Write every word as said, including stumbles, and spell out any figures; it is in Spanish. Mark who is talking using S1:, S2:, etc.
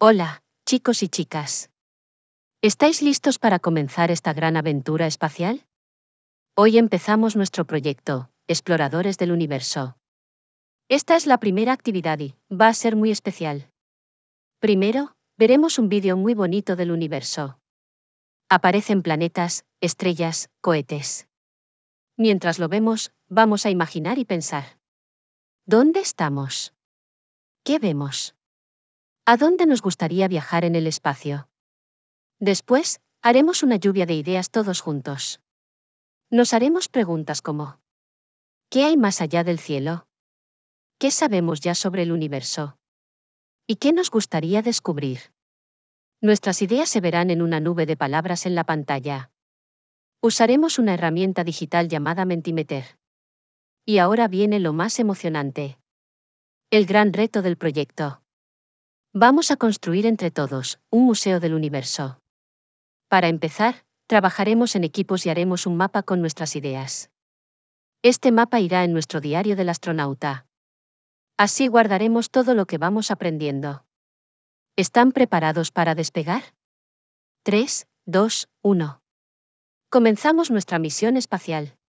S1: Hola, chicos y chicas. ¿Estáis listos para comenzar esta gran aventura espacial? Hoy empezamos nuestro proyecto, Exploradores del Universo. Esta es la primera actividad y va a ser muy especial. Primero, veremos un vídeo muy bonito del universo. Aparecen planetas, estrellas, cohetes. Mientras lo vemos, vamos a imaginar y pensar. ¿Dónde estamos? ¿Qué vemos? ¿A dónde nos gustaría viajar en el espacio? Después, haremos una lluvia de ideas todos juntos. Nos haremos preguntas como: ¿qué hay más allá del cielo? ¿Qué sabemos ya sobre el universo? ¿Y qué nos gustaría descubrir? Nuestras ideas se verán en una nube de palabras en la pantalla. Usaremos una herramienta digital llamada Mentimeter. Y ahora viene lo más emocionante. El gran reto del proyecto. Vamos a construir entre todos un museo del universo. Para empezar, trabajaremos en equipos y haremos un mapa con nuestras ideas. Este mapa irá en nuestro diario del astronauta. Así guardaremos todo lo que vamos aprendiendo. ¿Están preparados para despegar? tres, dos, uno. Comenzamos nuestra misión espacial.